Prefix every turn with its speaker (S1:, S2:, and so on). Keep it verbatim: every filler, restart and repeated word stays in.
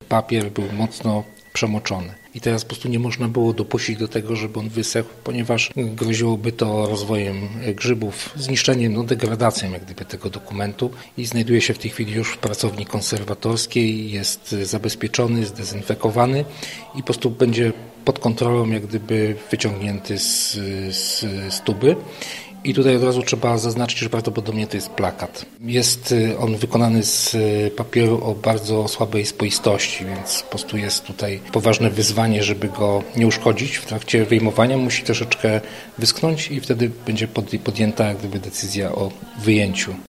S1: papier był mocno przemoczony. I teraz po prostu nie można było dopuścić do tego, żeby on wysechł, ponieważ groziłoby to rozwojem grzybów, zniszczeniem, no degradacją jak gdyby tego dokumentu i znajduje się w tej chwili już w pracowni konserwatorskiej, jest zabezpieczony, zdezynfekowany i po prostu będzie pod kontrolą jak gdyby wyciągnięty z, z, z tuby. I tutaj od razu trzeba zaznaczyć, że prawdopodobnie to jest plakat. Jest on wykonany z papieru o bardzo słabej spoistości, więc po prostu jest tutaj poważne wyzwanie, żeby go nie uszkodzić. W trakcie wyjmowania musi troszeczkę wyschnąć i wtedy będzie podjęta jak gdyby decyzja o wyjęciu.